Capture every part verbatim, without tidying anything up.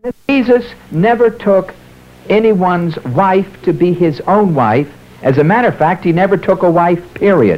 Jesus never took anyone's wife to be his own wife. As a matter of fact, he never took a wife, period.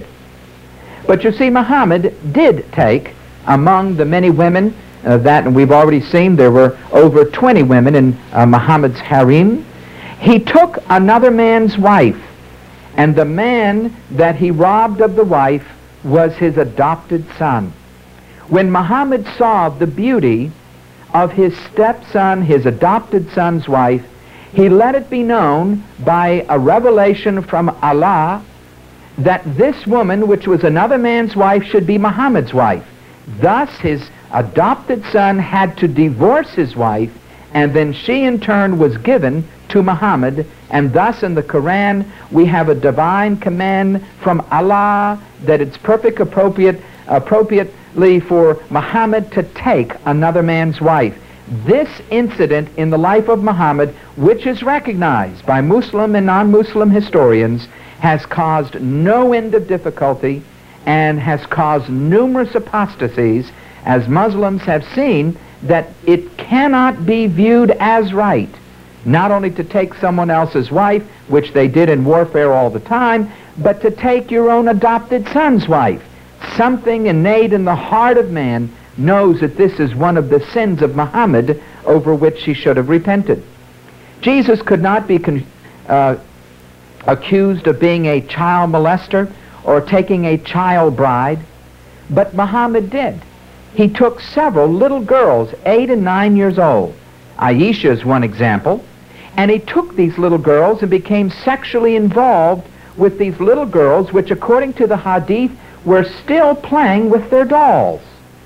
But you see, Muhammad did take, among the many women uh, that, and we've already seen, there were over twenty women in uh, Muhammad's harem. He took another man's wife, and the man that he robbed of the wife was his adopted son. When Muhammad saw the beauty of his stepson, his adopted son's wife, he let it be known by a revelation from Allah that this woman, which was another man's wife, should be Muhammad's wife. Thus, his adopted son had to divorce his wife, and then she in turn was given to Muhammad, and thus in the Quran we have a divine command from Allah that it's perfect appropriate, appropriately for Muhammad to take another man's wife. This incident in the life of Muhammad, which is recognized by Muslim and non-Muslim historians, has caused no end of difficulty and has caused numerous apostasies, as Muslims have seen that it cannot be viewed as right not only to take someone else's wife, which they did in warfare all the time, but to take your own adopted son's wife. Something innate in the heart of man knows that this is one of the sins of Muhammad over which he should have repented. Jesus could not be con uh, accused of being a child molester or taking a child bride, but Muhammad did. He took several little girls, eight and nine years old. Aisha is one example. And he took these little girls and became sexually involved with these little girls, which according to the hadith were still playing with their dolls.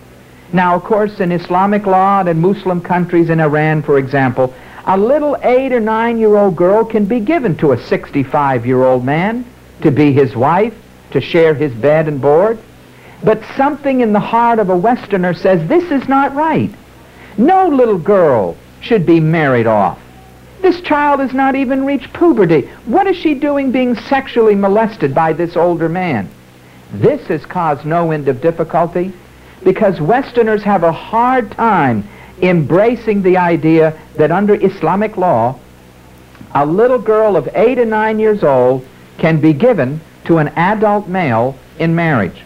Now, of course, in Islamic law and in Muslim countries, in Iran, for example, a little eight or nine-year-old girl can be given to a sixty-five-year-old man to be his wife, to share his bed and board. But something in the heart of a Westerner says this is not right. No little girl should be married off. This child has not even reached puberty. What is she doing being sexually molested by this older man? This has caused no end of difficulty because Westerners have a hard time embracing the idea that under Islamic law, a little girl of eight and nine years old can be given to an adult male in marriage.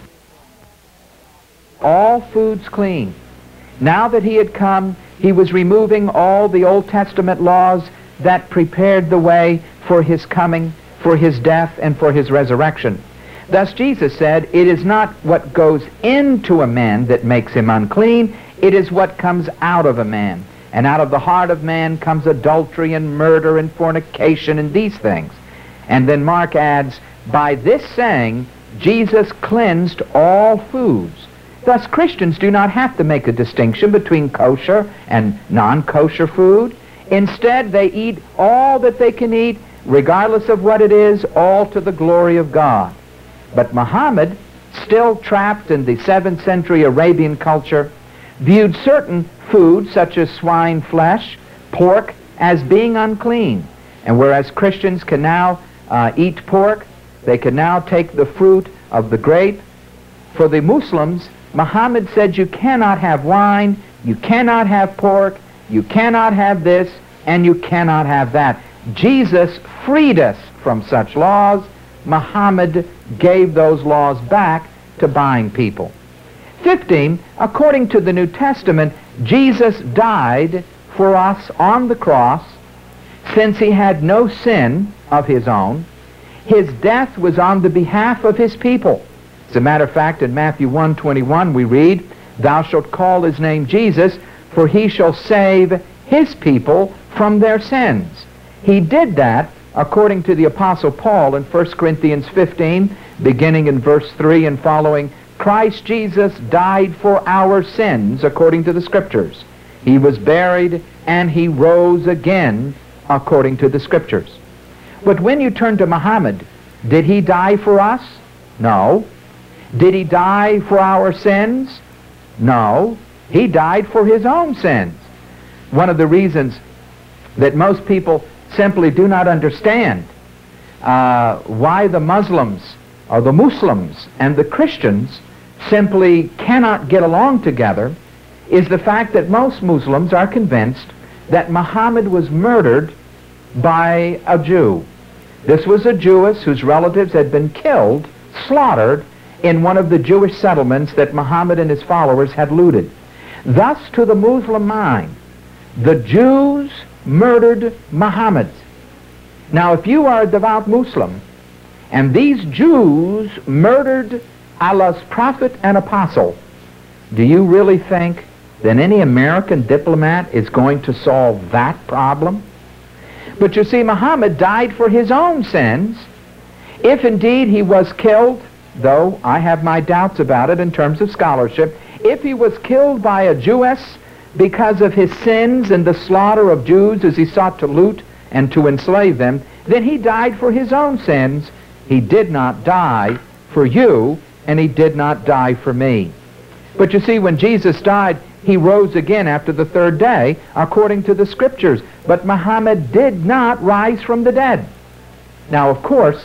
All foods clean. Now that he had come, he was removing all the Old Testament laws that prepared the way for his coming, for his death, and for his resurrection. Thus Jesus said, it is not what goes into a man that makes him unclean, it is what comes out of a man. And out of the heart of man comes adultery and murder and fornication and these things. And then Mark adds, by this saying, Jesus cleansed all foods. Thus, Christians do not have to make a distinction between kosher and non-kosher food. Instead, they eat all that they can eat, regardless of what it is, all to the glory of God. But Muhammad, still trapped in the seventh century Arabian culture, viewed certain foods, such as swine flesh, pork, as being unclean. And whereas Christians can now uh, eat pork, they can now take the fruit of the grape. For the Muslims, Muhammad said you cannot have wine, you cannot have pork, you cannot have this, and you cannot have that. Jesus freed us from such laws. Muhammad gave those laws back to buying people. fifteen, according to the New Testament, Jesus died for us on the cross. Since he had no sin of his own, his death was on the behalf of his people. As a matter of fact, in Matthew one twenty-one we read, thou shalt call his name Jesus, for he shall save his people from their sins. He did that according to the Apostle Paul in First Corinthians fifteen, beginning in verse three and following. Christ Jesus died for our sins according to the Scriptures. He was buried and he rose again according to the Scriptures. But when you turn to Muhammad, did he die for us? No. Did he die for our sins? No. He died for his own sins. One of the reasons that most people simply do not understand uh, why the Muslims or the Muslims and the Christians simply cannot get along together is the fact that most Muslims are convinced that Muhammad was murdered by a Jew. This was a Jewess whose relatives had been killed, slaughtered, in one of the Jewish settlements that Muhammad and his followers had looted. Thus, to the Muslim mind, the Jews murdered Muhammad. Now, if you are a devout Muslim, and these Jews murdered Allah's prophet and apostle, do you really think that any American diplomat is going to solve that problem? But you see, Muhammad died for his own sins. If indeed he was killed, though I have my doubts about it in terms of scholarship, if he was killed by a Jewess because of his sins and the slaughter of Jews as he sought to loot and to enslave them, then he died for his own sins. He did not die for you, and he did not die for me. But you see, when Jesus died, he rose again after the third day, according to the Scriptures. But Muhammad did not rise from the dead. Now, of course,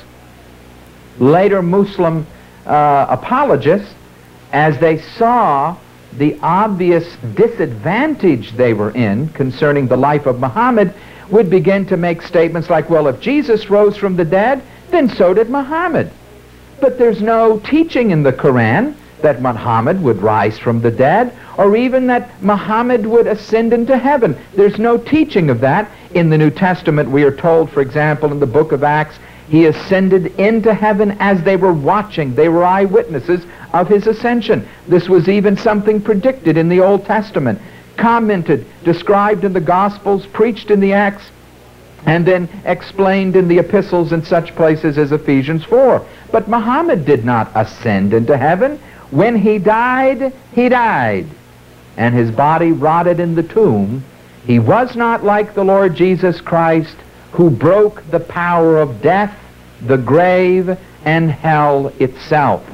later Muslim uh, apologists, as they saw the obvious disadvantage they were in concerning the life of Muhammad, would begin to make statements like, well, if Jesus rose from the dead, then so did Muhammad. But there's no teaching in the Quran that Muhammad would rise from the dead, or even that Muhammad would ascend into heaven. There's no teaching of that. In the New Testament, we are told, for example, in the book of Acts, he ascended into heaven as they were watching. They were eyewitnesses of his ascension. This was even something predicted in the Old Testament, commented, described in the Gospels, preached in the Acts, and then explained in the epistles in such places as Ephesians four. But Muhammad did not ascend into heaven. When he died, he died, and his body rotted in the tomb. He was not like the Lord Jesus Christ, who broke the power of death, the grave, and hell itself.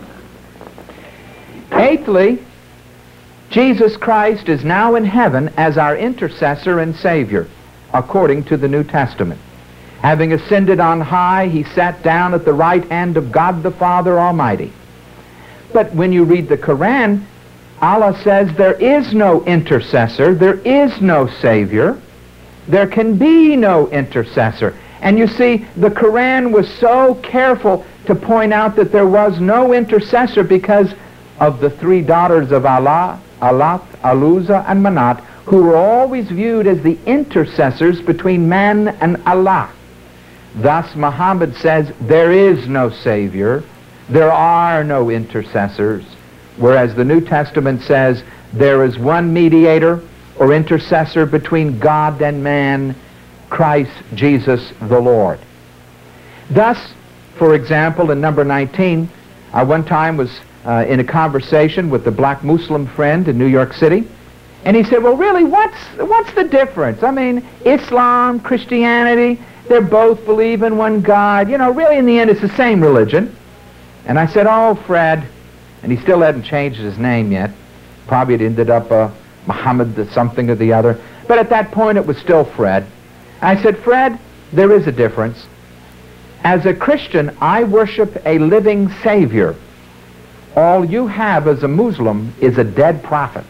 Eighthly, Jesus Christ is now in heaven as our intercessor and Savior, according to the New Testament. Having ascended on high, he sat down at the right hand of God the Father Almighty. But when you read the Quran, Allah says there is no intercessor, there is no Savior, there can be no intercessor. And you see, the Quran was so careful to point out that there was no intercessor because of the three daughters of Allah, Alat, Al-Uzza, and Manat, who were always viewed as the intercessors between man and Allah. Thus, Muhammad says there is no Savior, there are no intercessors, whereas the New Testament says there is one mediator or intercessor between God and man, Christ Jesus the Lord. Thus, for example, in number nineteen, I one time was uh, in a conversation with a black Muslim friend in New York City, and he said, well, really, what's, what's the difference? I mean, Islam, Christianity, they both believe in one God. You know, really, in the end, it's the same religion. And I said, oh, Fred, and he still hadn't changed his name yet. Probably it ended up uh, Muhammad the something or the other. But at that point, it was still Fred. I said, Fred, there is a difference. As a Christian, I worship a living Savior. All you have as a Muslim is a dead prophet.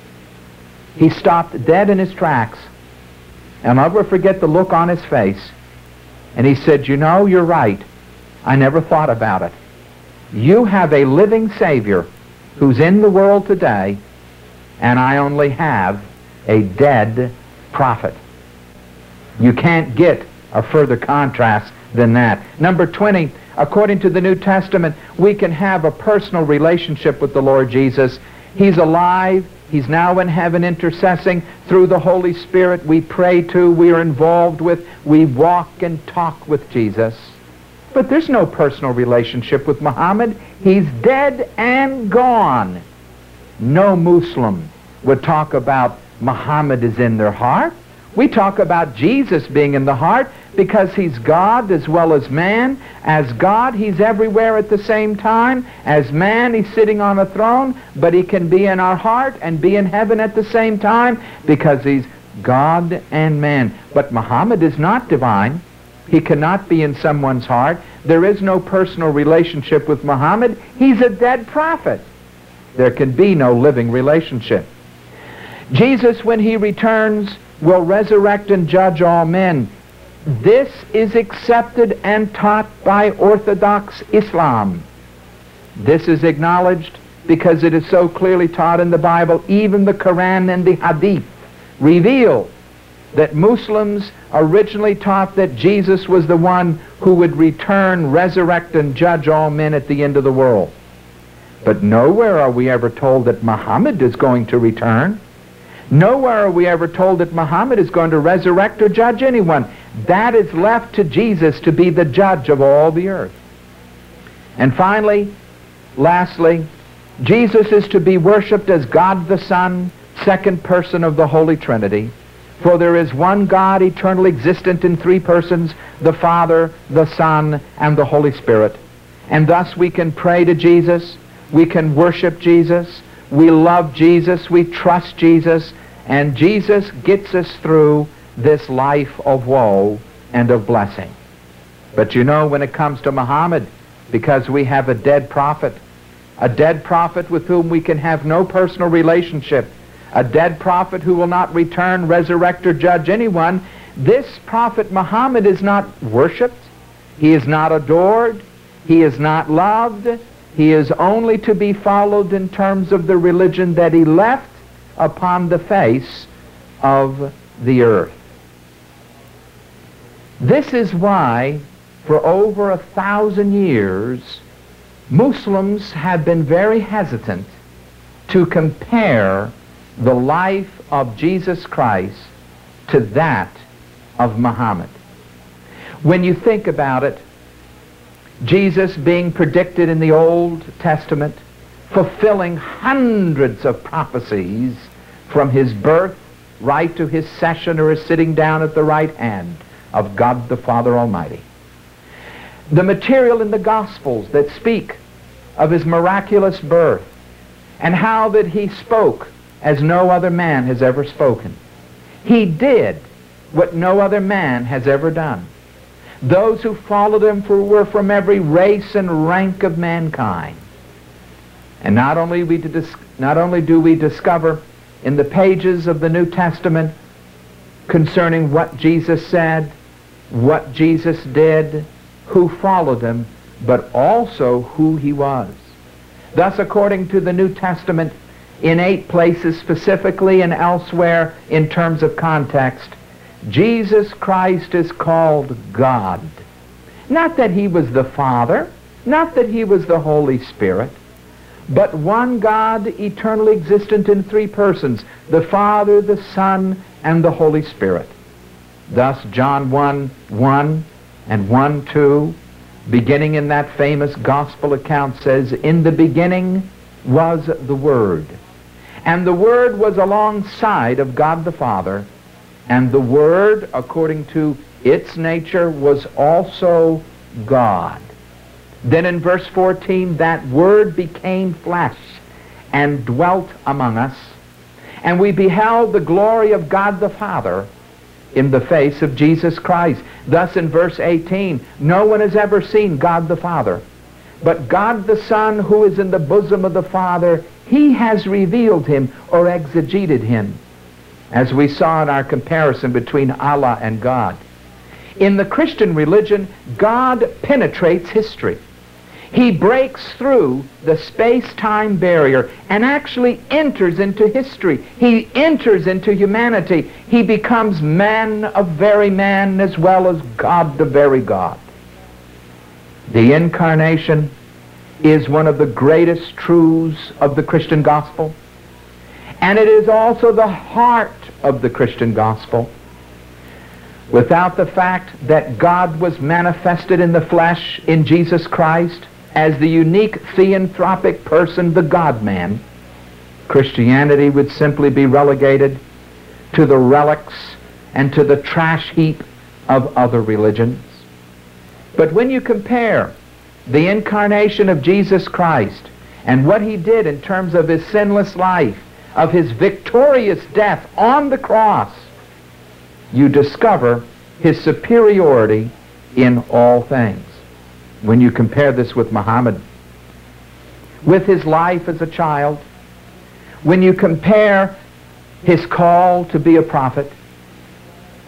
He stopped dead in his tracks. And I'll never forget the look on his face. And he said, you know, you're right. I never thought about it. You have a living Savior who's in the world today, and I only have a dead prophet. You can't get a further contrast than that. Number twenty, according to the New Testament, we can have a personal relationship with the Lord Jesus. He's alive. He's now in heaven intercessing. Through the Holy Spirit we pray to, we are involved with, we walk and talk with Jesus. But there's no personal relationship with Muhammad. He's dead and gone. No Muslim would talk about Muhammad is in their heart. We talk about Jesus being in the heart because he's God as well as man. As God, he's everywhere at the same time. As man, he's sitting on a throne, but he can be in our heart and be in heaven at the same time because he's God and man. But Muhammad is not divine. He cannot be in someone's heart. There is no personal relationship with Muhammad. He's a dead prophet. There can be no living relationship. Jesus, when he returns, will resurrect and judge all men. This is accepted and taught by Orthodox Islam. This is acknowledged because it is so clearly taught in the Bible. Even the Quran and the Hadith reveal that Muslims originally taught that Jesus was the one who would return, resurrect, and judge all men at the end of the world. But nowhere are we ever told that Muhammad is going to return. Nowhere are we ever told that Muhammad is going to resurrect or judge anyone. That is left to Jesus to be the judge of all the earth. And finally, lastly, Jesus is to be worshipped as God the Son, second person of the Holy Trinity. For there is one God, eternally existent in three persons, the Father, the Son, and the Holy Spirit. And thus we can pray to Jesus, we can worship Jesus, we love Jesus, we trust Jesus, and Jesus gets us through this life of woe and of blessing. But you know, when it comes to Muhammad, because we have a dead prophet, a dead prophet with whom we can have no personal relationship, a dead prophet who will not return, resurrect, or judge anyone, this prophet Muhammad is not worshipped, he is not adored, he is not loved, he is only to be followed in terms of the religion that he left upon the face of the earth. This is why, for over a thousand years, Muslims have been very hesitant to compare the life of Jesus Christ to that of Muhammad. When you think about it, Jesus being predicted in the Old Testament, fulfilling hundreds of prophecies from his birth right to his session or his sitting down at the right hand of God the Father Almighty. The material in the Gospels that speak of his miraculous birth and how that he spoke as no other man has ever spoken. He did what no other man has ever done. Those who followed him for, were from every race and rank of mankind. And not only, we dis not only do we discover in the pages of the New Testament concerning what Jesus said, what Jesus did, who followed him, but also who he was. Thus, according to the New Testament, in eight places specifically and elsewhere in terms of context, Jesus Christ is called God. Not that he was the Father, not that he was the Holy Spirit, but one God eternally existent in three persons, the Father, the Son, and the Holy Spirit. Thus John one one and one two, beginning in that famous gospel account, says, "In the beginning was the Word, and the Word was alongside of God the Father, and the Word, according to its nature, was also God." Then in verse fourteen, that Word became flesh and dwelt among us, and we beheld the glory of God the Father in the face of Jesus Christ. Thus in verse eighteen, no one has ever seen God the Father, but God the Son, who is in the bosom of the Father, he has revealed him or exegeted him, as we saw in our comparison between Allah and God. In the Christian religion, God penetrates history. He breaks through the space-time barrier and actually enters into history. He enters into humanity. He becomes man of very man as well as God the very God. The incarnation is one of the greatest truths of the Christian gospel, and it is also the heart of the Christian gospel. Without the fact that God was manifested in the flesh in Jesus Christ as the unique theanthropic person, the God-man, Christianity would simply be relegated to the relics and to the trash heap of other religions. But when you compare the incarnation of Jesus Christ and what he did in terms of his sinless life, of his victorious death on the cross, you discover his superiority in all things. When you compare this with Muhammad, with his life as a child, when you compare his call to be a prophet,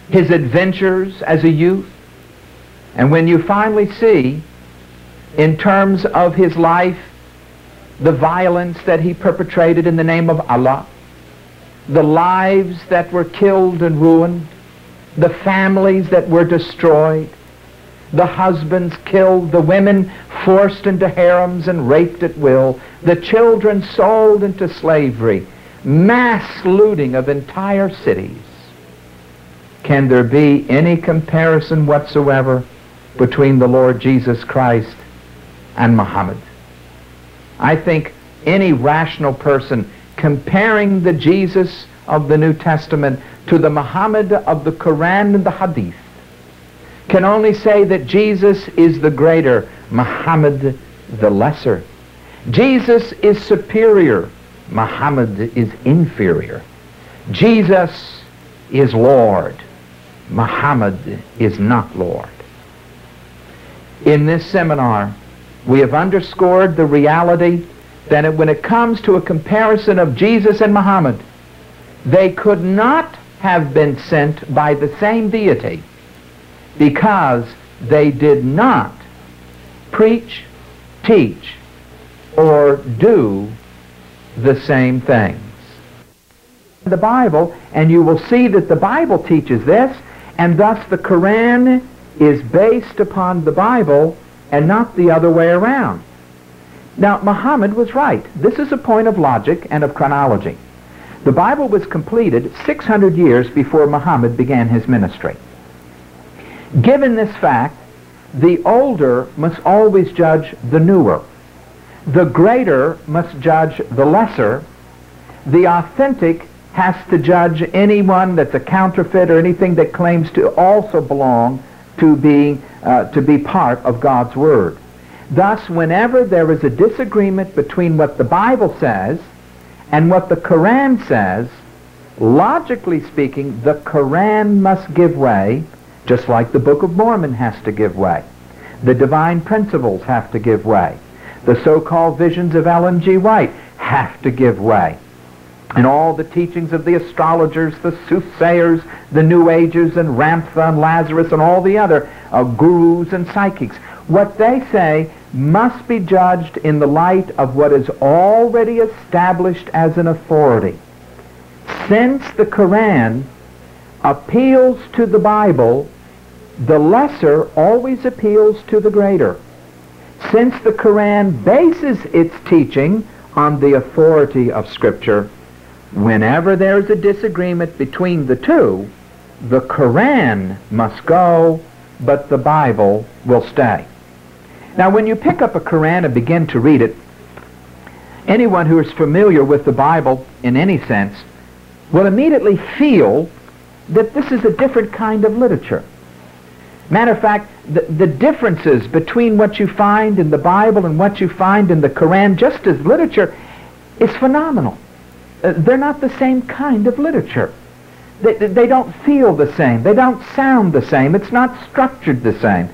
his adventures as a youth. And when you finally see, in terms of his life, the violence that he perpetrated in the name of Allah, the lives that were killed and ruined, the families that were destroyed, the husbands killed, the women forced into harems and raped at will, the children sold into slavery, mass looting of entire cities. Can there be any comparison whatsoever between the Lord Jesus Christ and Muhammad? I think any rational person comparing the Jesus of the New Testament to the Muhammad of the Quran and the Hadith can only say that Jesus is the greater, Muhammad the lesser. Jesus is superior, Muhammad is inferior. Jesus is Lord, Muhammad is not Lord. In this seminar, we have underscored the reality that when it comes to a comparison of Jesus and Muhammad, they could not have been sent by the same deity because they did not preach, teach, or do the same things. The Bible, and you will see that the Bible teaches this, and thus the Quran is based upon the Bible and not the other way around. Now, Muhammad was right. This is a point of logic and of chronology. The Bible was completed six hundred years before Muhammad began his ministry. Given this fact, the older must always judge the newer. The greater must judge the lesser. The authentic has to judge anyone that's a counterfeit or anything that claims to also belong to be, uh, to be part of God's Word. Thus, whenever there is a disagreement between what the Bible says and what the Quran says, logically speaking, the Quran must give way, just like the Book of Mormon has to give way. The divine principles have to give way. The so-called visions of Ellen G. White have to give way. And all the teachings of the astrologers, the soothsayers, the New Agers, and Ramtha and Lazarus, and all the other uh, gurus and psychics, what they say must be judged in the light of what is already established as an authority. Since the Quran appeals to the Bible, the lesser always appeals to the greater. Since the Quran bases its teaching on the authority of Scripture, whenever there is a disagreement between the two, the Quran must go, but the Bible will stay. Now, when you pick up a Quran and begin to read it, anyone who is familiar with the Bible in any sense will immediately feel that this is a different kind of literature. Matter of fact, the, the differences between what you find in the Bible and what you find in the Quran, just as literature, is phenomenal. Uh, they're not the same kind of literature. They, they don't feel the same. They don't sound the same. It's not structured the same.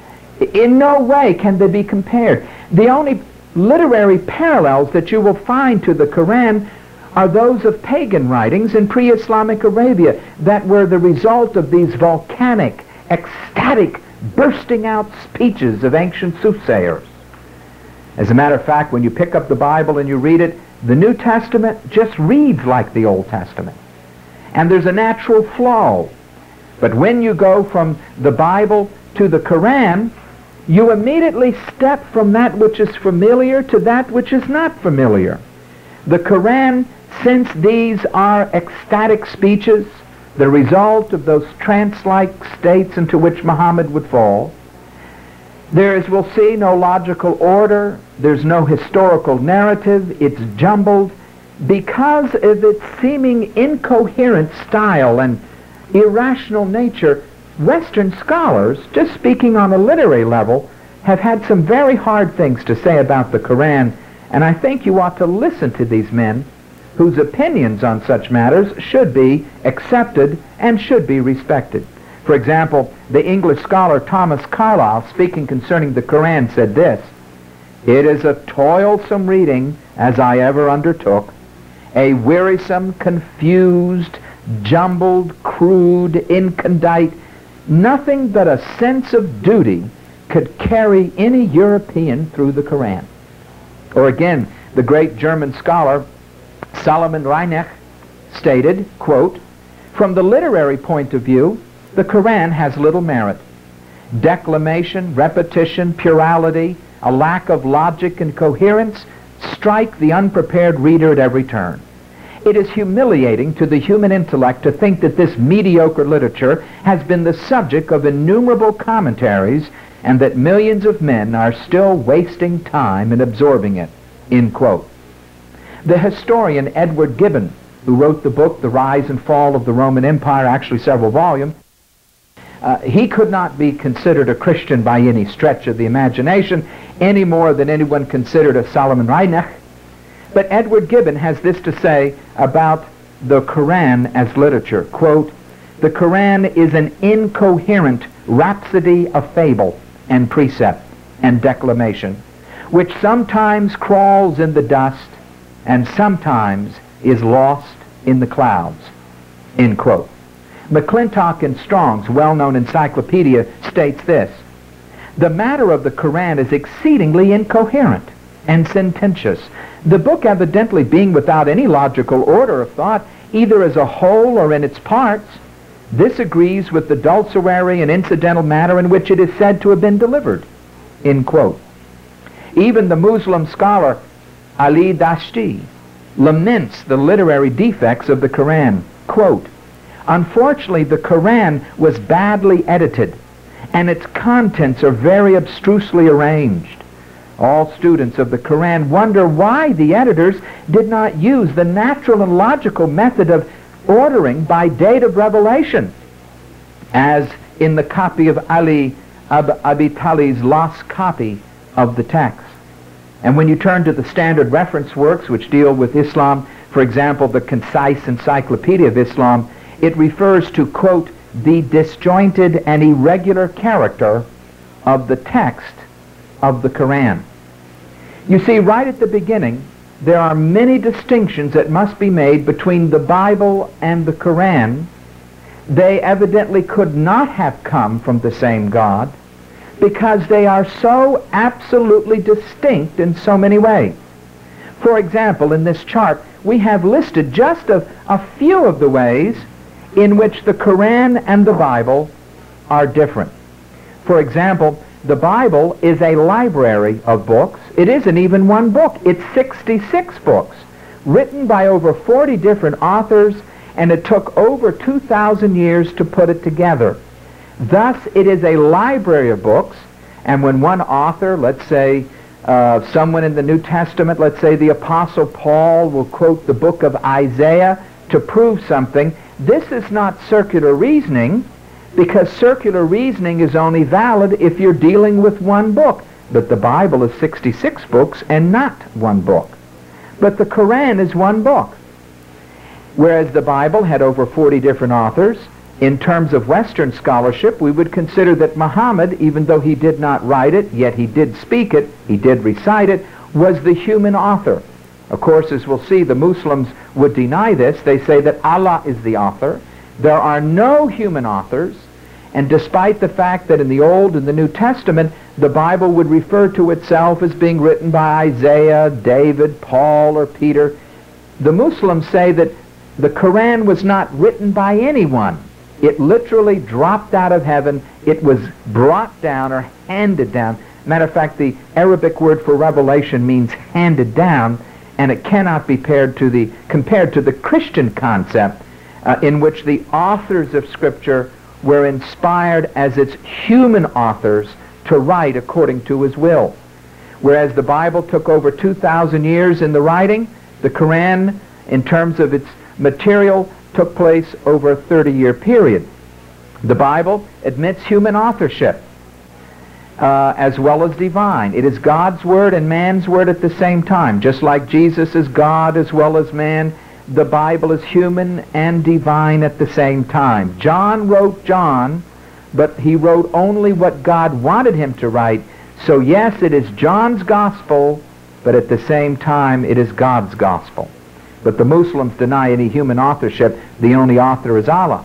In no way can they be compared. The only literary parallels that you will find to the Quran are those of pagan writings in pre-Islamic Arabia that were the result of these volcanic, ecstatic, bursting out speeches of ancient soothsayers. As a matter of fact, when you pick up the Bible and you read it, the New Testament just reads like the Old Testament. And there's a natural flow. But when you go from the Bible to the Quran, you immediately step from that which is familiar to that which is not familiar. The Quran, since these are ecstatic speeches, the result of those trance-like states into which Muhammad would fall, there is, we'll see, no logical order, there's no historical narrative, it's jumbled. Because of its seeming incoherent style and irrational nature, Western scholars, just speaking on a literary level, have had some very hard things to say about the Quran, and I think you ought to listen to these men whose opinions on such matters should be accepted and should be respected. For example, the English scholar Thomas Carlyle, speaking concerning the Quran, said this: "It is a toilsome reading as I ever undertook, a wearisome, confused, jumbled, crude, incondite. Nothing but a sense of duty could carry any European through the Koran. Or again, the great German scholar Solomon Reinach stated, quote, "From the literary point of view, the Koran has little merit. Declamation, repetition, plurality, a lack of logic and coherence strike the unprepared reader at every turn. It is humiliating to the human intellect to think that this mediocre literature has been the subject of innumerable commentaries and that millions of men are still wasting time in absorbing it," end quote. The historian Edward Gibbon, who wrote the book The Rise and Fall of the Roman Empire, actually several volumes, uh, he could not be considered a Christian by any stretch of the imagination, any more than anyone considered a Solomon Reinach. But Edward Gibbon has this to say about the Koran as literature, quote, "The Koran is an incoherent rhapsody of fable and precept and declamation, which sometimes crawls in the dust and sometimes is lost in the clouds," end quote. McClintock and Strong's well-known encyclopedia states this: "The matter of the Koran is exceedingly incoherent and sententious, the book evidently being without any logical order of thought, either as a whole or in its parts. This agrees with the dulciary and incidental matter in which it is said to have been delivered," end quote. Even the Muslim scholar Ali Dashti laments the literary defects of the Koran, quote, "Unfortunately, the Koran was badly edited, and its contents are very abstrusely arranged. All students of the Koran wonder why the editors did not use the natural and logical method of ordering by date of revelation, as in the copy of Ali Ab Abi Talib's lost copy of the text. And when you turn to the standard reference works which deal with Islam, for example, the Concise Encyclopedia of Islam, it refers to, quote, "the disjointed and irregular character of the text of the Koran." You see, right at the beginning, there are many distinctions that must be made between the Bible and the Koran. They evidently could not have come from the same God because they are so absolutely distinct in so many ways. For example, in this chart, we have listed just a, a few of the ways in which the Koran and the Bible are different. For example, the Bible is a library of books. It isn't even one book. It's sixty-six books, written by over forty different authors, and it took over two thousand years to put it together. Thus, it is a library of books, and when one author, let's say uh, someone in the New Testament, let's say the Apostle Paul, will quote the book of Isaiah to prove something, this is not circular reasoning, because circular reasoning is only valid if you're dealing with one book. But the Bible is sixty-six books and not one book. But the Koran is one book. Whereas the Bible had over forty different authors, in terms of Western scholarship, we would consider that Muhammad, even though he did not write it, yet he did speak it, he did recite it, was the human author. Of course, as we'll see, the Muslims would deny this. They say that Allah is the author. There are no human authors, and despite the fact that in the Old and the New Testament, the Bible would refer to itself as being written by Isaiah, David, Paul, or Peter, the Muslims say that the Koran was not written by anyone. It literally dropped out of heaven. It was brought down or handed down. Matter of fact, the Arabic word for revelation means handed down, and it cannot be compared to the, compared to the Christian concept uh, in which the authors of Scripture were inspired as its human authors to write according to his will. Whereas the Bible took over two thousand years in the writing, the Koran, in terms of its material, took place over a thirty-year period. The Bible admits human authorship uh, as well as divine. It is God's word and man's word at the same time. Just like Jesus is God as well as man, the Bible is human and divine at the same time. John wrote John, but he wrote only what God wanted him to write. So yes, it is John's gospel, but at the same time it is God's gospel. But the Muslims deny any human authorship. The only author is Allah.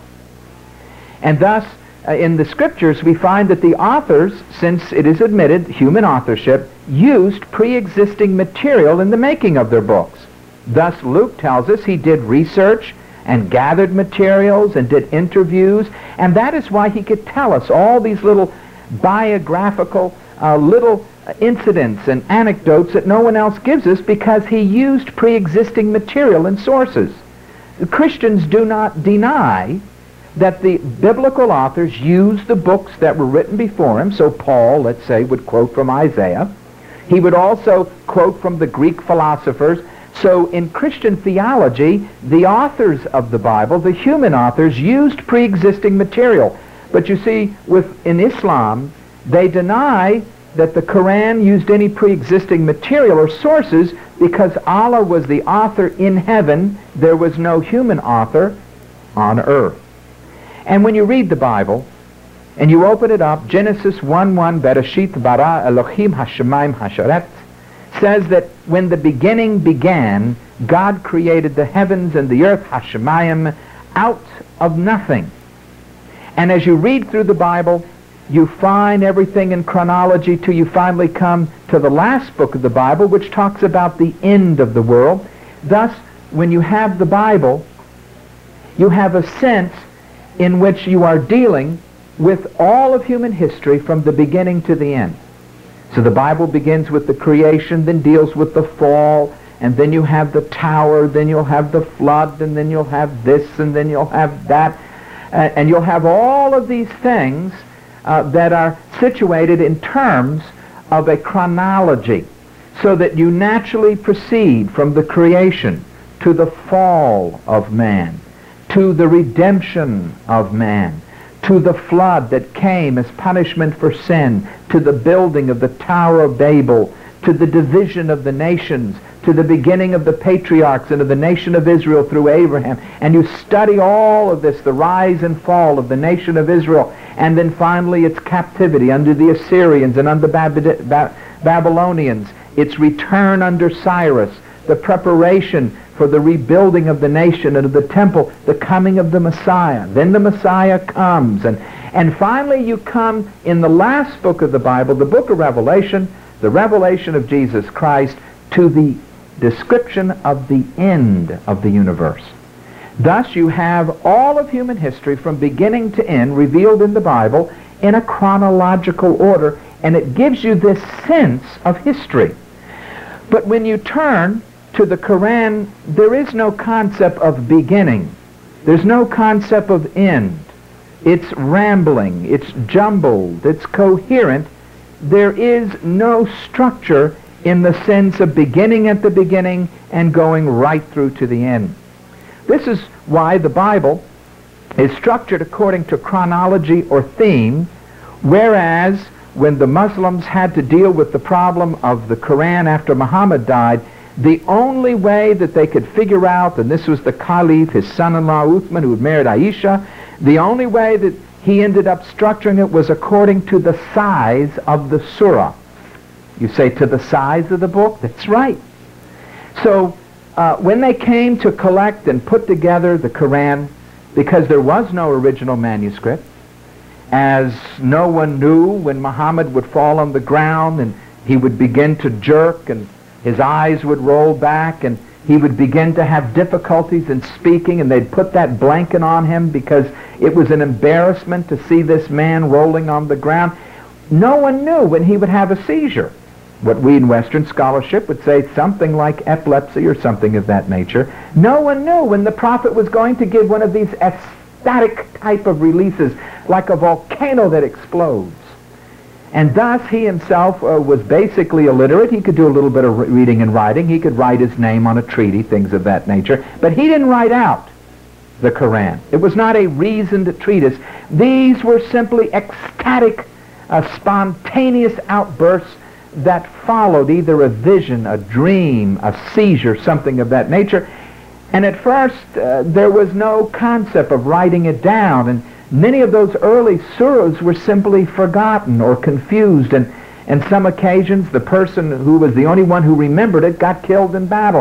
And thus, uh, in the scriptures, we find that the authors, since it is admitted human authorship, used pre-existing material in the making of their books. Thus, Luke tells us he did research and gathered materials and did interviews, and that is why he could tell us all these little biographical uh, little incidents and anecdotes that no one else gives us, because he used pre-existing material and sources. The Christians do not deny that the biblical authors used the books that were written before him. So Paul, let's say, would quote from Isaiah. He would also quote from the Greek philosophers. So in Christian theology, the authors of the Bible, the human authors, used pre-existing material. But you see, with in Islam, they deny that the Quran used any pre-existing material or sources, because Allah was the author in heaven. There was no human author on earth. And when you read the Bible, and you open it up, Genesis one one, Bereshit bara Elohim hashemayim hasharet, says that when the beginning began, God created the heavens and the earth, hashemayim, out of nothing. And as you read through the Bible, you find everything in chronology till you finally come to the last book of the Bible, which talks about the end of the world. Thus, when you have the Bible, you have a sense in which you are dealing with all of human history from the beginning to the end. So the Bible begins with the creation, then deals with the fall, and then you have the tower, then you'll have the flood, and then you'll have this, and then you'll have that, uh, and you'll have all of these things uh, that are situated in terms of a chronology, so that you naturally proceed from the creation to the fall of man, to the redemption of man, to the flood that came as punishment for sin, to the building of the Tower of Babel, to the division of the nations, to the beginning of the patriarchs and of the nation of Israel through Abraham. And you study all of this, the rise and fall of the nation of Israel, and then finally its captivity under the Assyrians and under Bab- Bab- Babylonians, its return under Cyrus, the preparation for the rebuilding of the nation and of the temple, the coming of the Messiah. Then the Messiah comes. And, and finally you come in the last book of the Bible, the book of Revelation, the revelation of Jesus Christ, to the description of the end of the universe. Thus you have all of human history from beginning to end revealed in the Bible in a chronological order, and it gives you this sense of history. But when you turn to the Quran, there is no concept of beginning. There's no concept of end. It's rambling, it's jumbled, it's coherent. There is no structure in the sense of beginning at the beginning and going right through to the end. This is why the Bible is structured according to chronology or theme, whereas when the Muslims had to deal with the problem of the Quran after Muhammad died, the only way that they could figure out, and this was the Caliph, his son-in-law Uthman, who had married Aisha, the only way that he ended up structuring it was according to the size of the surah. You say, to the size of the book? That's right. So uh, when they came to collect and put together the Quran, because there was no original manuscript, as no one knew when Muhammad would fall on the ground and he would begin to jerk and his eyes would roll back and he would begin to have difficulties in speaking, and they'd put that blanket on him because it was an embarrassment to see this man rolling on the ground. No one knew when he would have a seizure. What we in Western scholarship would say something like epilepsy or something of that nature. No one knew when the Prophet was going to give one of these ecstatic type of releases, like a volcano that explodes. And thus he himself uh, was basically illiterate. He could do a little bit of re- reading and writing. He could write his name on a treaty, things of that nature. But he didn't write out the Quran. It was not a reasoned treatise. These were simply ecstatic, uh, spontaneous outbursts that followed either a vision, a dream, a seizure, something of that nature. And at first uh, there was no concept of writing it down, and many of those early surahs were simply forgotten or confused, and on some occasions the person who was the only one who remembered it got killed in battle.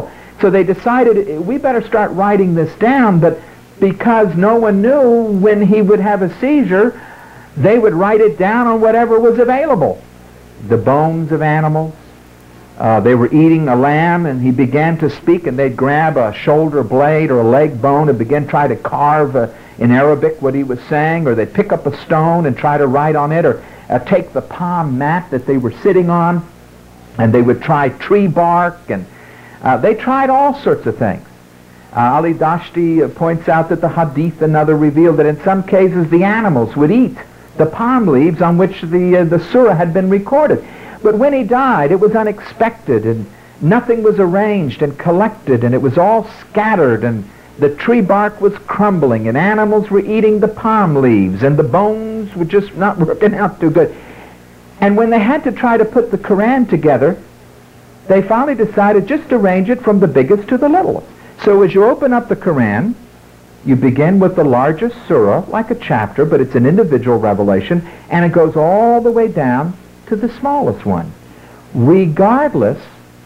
So they decided, we better start writing this down, but because no one knew when he would have a seizure, they would write it down on whatever was available. The bones of animals. Uh, they were eating a lamb, and he began to speak, and they'd grab a shoulder blade or a leg bone and begin to try to carve uh, in Arabic what he was saying, or they'd pick up a stone and try to write on it, or uh, take the palm mat that they were sitting on, and they would try tree bark, and uh, they tried all sorts of things. Uh, Ali Dashti uh, points out that the Hadith and other revealed that in some cases the animals would eat the palm leaves on which the, uh, the surah had been recorded. But when he died, it was unexpected, and nothing was arranged and collected, and it was all scattered, and the tree bark was crumbling, and animals were eating the palm leaves, and the bones were just not working out too good. And when they had to try to put the Quran together, they finally decided just to arrange it from the biggest to the littlest. So as you open up the Quran, you begin with the largest surah, like a chapter, but it's an individual revelation, and it goes all the way down to the smallest one, regardless,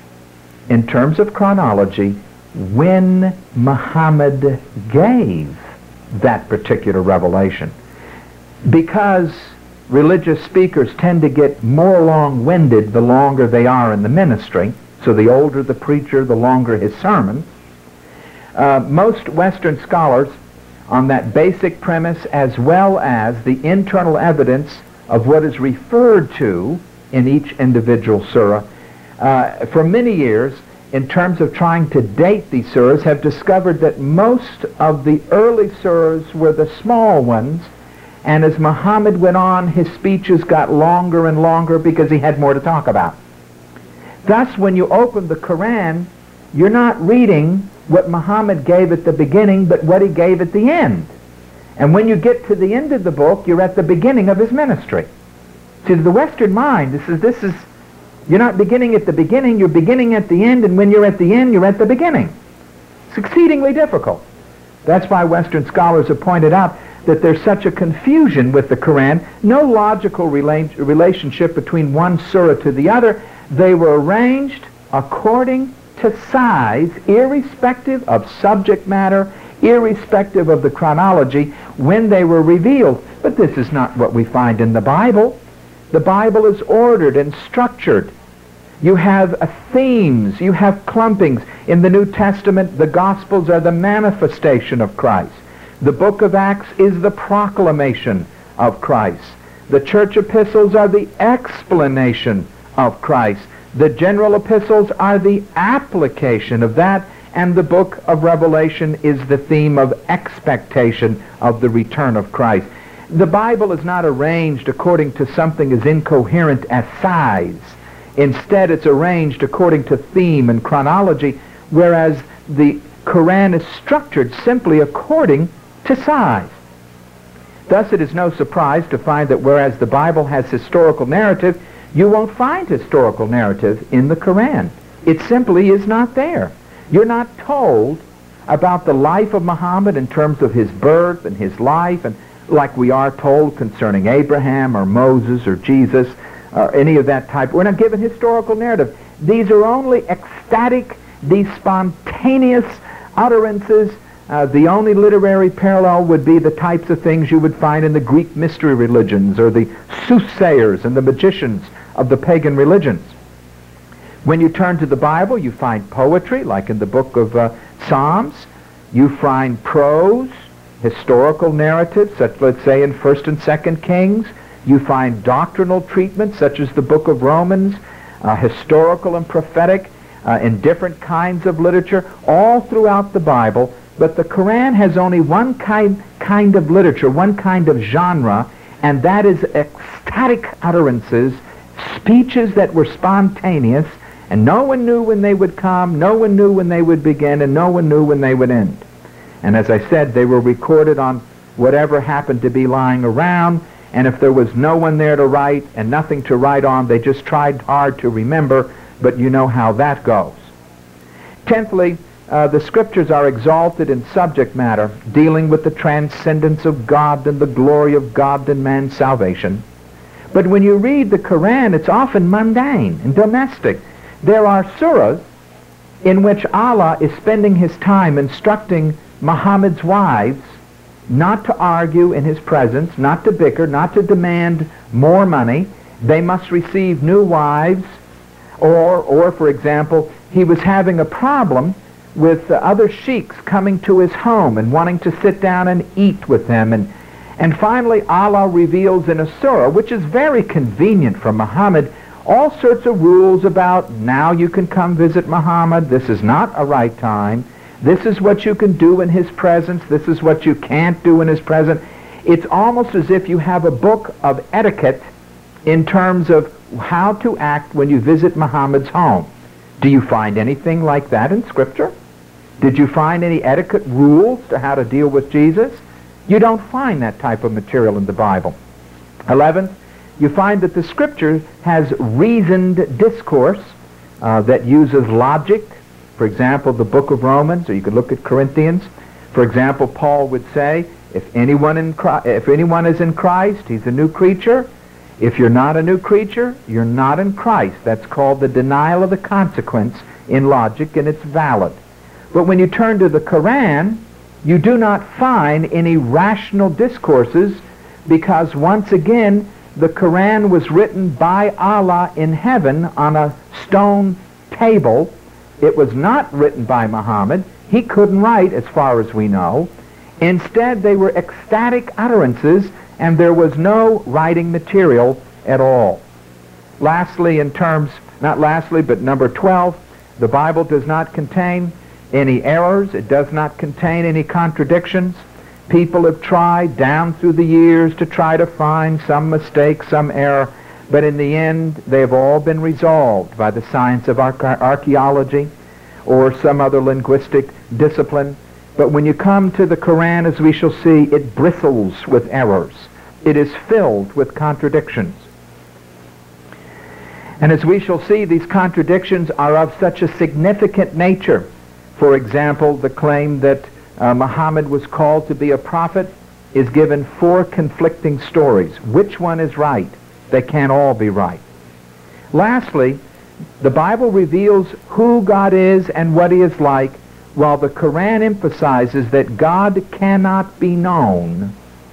in terms of chronology, when Muhammad gave that particular revelation. Because religious speakers tend to get more long-winded the longer they are in the ministry, so the older the preacher, the longer his sermon. Uh, most Western scholars, on that basic premise, as well as the internal evidence of what is referred to in each individual surah, uh, for many years, in terms of trying to date these surahs, have discovered that most of the early surahs were the small ones, and as Muhammad went on, his speeches got longer and longer because he had more to talk about. Thus, when you open the Quran, you're not reading what Muhammad gave at the beginning, but what he gave at the end. And when you get to the end of the book, you're at the beginning of his ministry. To the Western mind, this is, this is, you're not beginning at the beginning, you're beginning at the end, and when you're at the end, you're at the beginning. It's exceedingly difficult. That's why Western scholars have pointed out that there's such a confusion with the Quran, no logical rela- relationship between one surah to the other. They were arranged according to size, irrespective of subject matter, irrespective of the chronology, when they were revealed. But this is not what we find in the Bible. The Bible is ordered and structured. You have uh, themes, you have clumpings. In the New Testament, the Gospels are the manifestation of Christ. The book of Acts is the proclamation of Christ. The church epistles are the explanation of Christ. The general epistles are the application of that, and the book of Revelation is the theme of expectation of the return of Christ. The Bible is not arranged according to something as incoherent as size. Instead, it's arranged according to theme and chronology, whereas the Quran is structured simply according to size. Thus, it is no surprise to find that whereas the Bible has historical narrative, you won't find historical narrative in the Quran. It simply is not there. You're not told about the life of Muhammad in terms of his birth and his life, and like we are told concerning Abraham or Moses or Jesus or any of that type. We're not given historical narrative. These are only ecstatic, these spontaneous utterances. Uh, the only literary parallel would be the types of things you would find in the Greek mystery religions or the soothsayers and the magicians of the pagan religions. When you turn to the Bible, you find poetry, like in the book of uh, Psalms. You find prose, historical narratives, such, let's say, in First and Second Kings. You find doctrinal treatments, such as the book of Romans, uh, historical and prophetic, uh, in different kinds of literature, all throughout the Bible. But the Quran has only one kind, kind of literature, one kind of genre, and that is ecstatic utterances, speeches that were spontaneous, and no one knew when they would come, no one knew when they would begin, and no one knew when they would end. And as I said, they were recorded on whatever happened to be lying around, and if there was no one there to write and nothing to write on, they just tried hard to remember, but you know how that goes. Tenthly, uh, the scriptures are exalted in subject matter, dealing with the transcendence of God and the glory of God and man's salvation. But when you read the Quran, it's often mundane and domestic. There are surahs in which Allah is spending his time instructing Muhammad's wives not to argue in his presence, not to bicker, not to demand more money. They must receive new wives. Or, or for example, he was having a problem with uh, other sheiks coming to his home and wanting to sit down and eat with them. And, and finally, Allah reveals in a surah, which is very convenient for Muhammad, all sorts of rules about now you can come visit Muhammad, this is not a right time, this is what you can do in his presence, this is what you can't do in his presence. It's almost as if you have a book of etiquette in terms of how to act when you visit Muhammad's home. Do you find anything like that in Scripture? Did you find any etiquette rules to how to deal with Jesus? You don't find that type of material in the Bible. Eleventh, you find that the Scripture has reasoned discourse uh, that uses logic. For example, the book of Romans, or you could look at Corinthians. For example, Paul would say, if anyone, in Christ, if anyone is in Christ, he's a new creature. If you're not a new creature, you're not in Christ. That's called the denial of the consequence in logic, and it's valid. But when you turn to the Quran, you do not find any rational discourses, because once again, the Quran was written by Allah in heaven on a stone table. It was not written by Muhammad. He couldn't write, as far as we know. Instead, they were ecstatic utterances, and there was no writing material at all. Lastly, in terms, not lastly, but number twelve, the Bible does not contain any errors. It does not contain any contradictions. People have tried down through the years to try to find some mistake, some error, but in the end, they have all been resolved by the science of arche- archaeology or some other linguistic discipline. But when you come to the Quran, as we shall see, it bristles with errors. It is filled with contradictions. And as we shall see, these contradictions are of such a significant nature. For example, the claim that uh, Muhammad was called to be a prophet is given four conflicting stories. Which one is right? They can't all be right. Lastly, the Bible reveals who God is and what he is like, while the Quran emphasizes that God cannot be known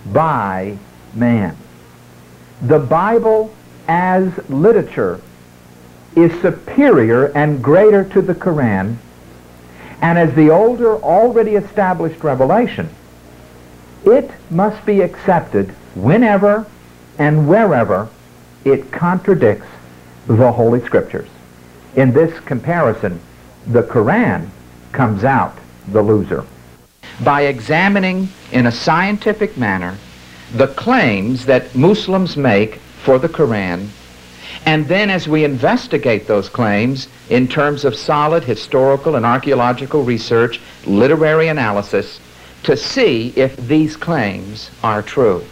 by man. The Bible as literature is superior and greater to the Quran, and as the older, already established revelation, it must be accepted whenever and wherever it contradicts the Holy Scriptures. In this comparison, the Quran comes out the loser. By examining in a scientific manner the claims that Muslims make for the Quran, and then as we investigate those claims in terms of solid historical and archaeological research, literary analysis, to see if these claims are true.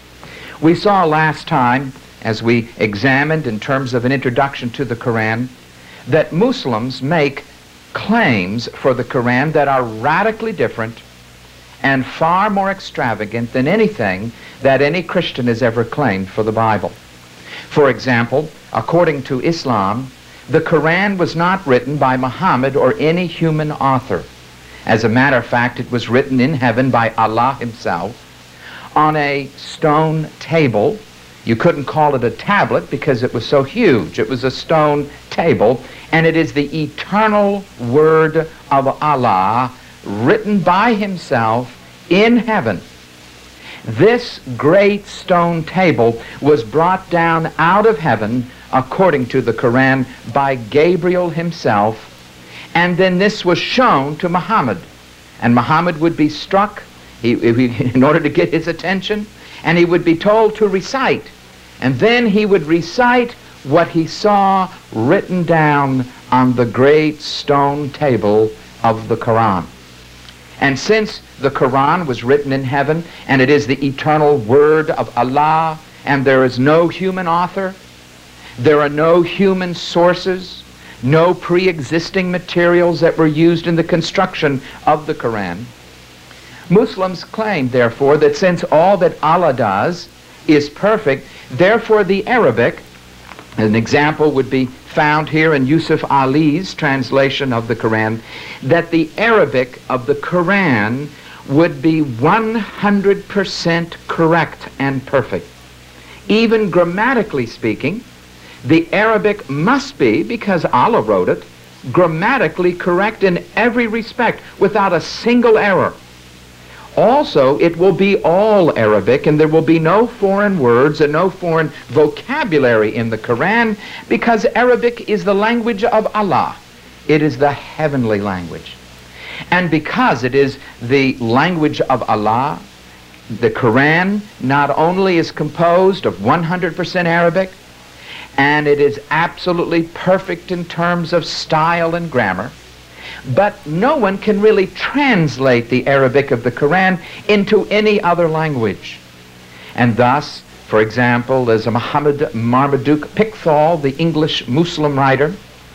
We saw last time, as we examined in terms of an introduction to the Quran, that Muslims make claims for the Quran that are radically different and far more extravagant than anything that any Christian has ever claimed for the Bible. For example, according to Islam, the Quran was not written by Muhammad or any human author. As a matter of fact, it was written in heaven by Allah himself on a stone table. You couldn't call it a tablet because it was so huge. It was a stone table, and it is the eternal word of Allah written by himself in heaven. This great stone table was brought down out of heaven, according to the Quran, by Gabriel himself, and then this was shown to Muhammad. And Muhammad would be struck he, he, in order to get his attention, and he would be told to recite. And then he would recite what he saw written down on the great stone table of the Quran. And since the Quran was written in heaven, and it is the eternal word of Allah, and there is no human author, there are no human sources, no pre-existing materials that were used in the construction of the Quran, Muslims claim, therefore, that since all that Allah does is perfect, therefore the Arabic An example would be found here in Yusuf Ali's translation of the Quran, that the Arabic of the Quran would be one hundred percent correct and perfect. Even grammatically speaking, the Arabic must be, because Allah wrote it, grammatically correct in every respect, without a single error. Also, it will be all Arabic, and there will be no foreign words and no foreign vocabulary in the Quran, because Arabic is the language of Allah. It is the heavenly language. And because it is the language of Allah, the Quran not only is composed of one hundred percent Arabic, and it is absolutely perfect in terms of style and grammar, but no one can really translate the Arabic of the Quran into any other language. And thus, for example, as Muhammad Marmaduke Pickthall, the English Muslim writer,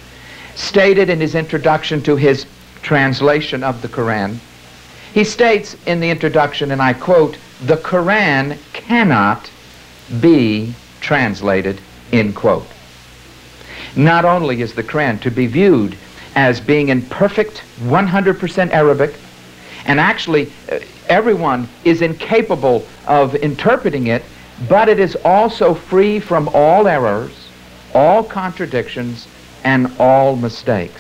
stated in his introduction to his translation of the Quran, he states in the introduction, and I quote, "The Quran cannot be translated," end quote. Not only is the Quran to be viewed as being in perfect one hundred percent Arabic, and actually uh, everyone is incapable of interpreting it, but it is also free from all errors, all contradictions, and all mistakes.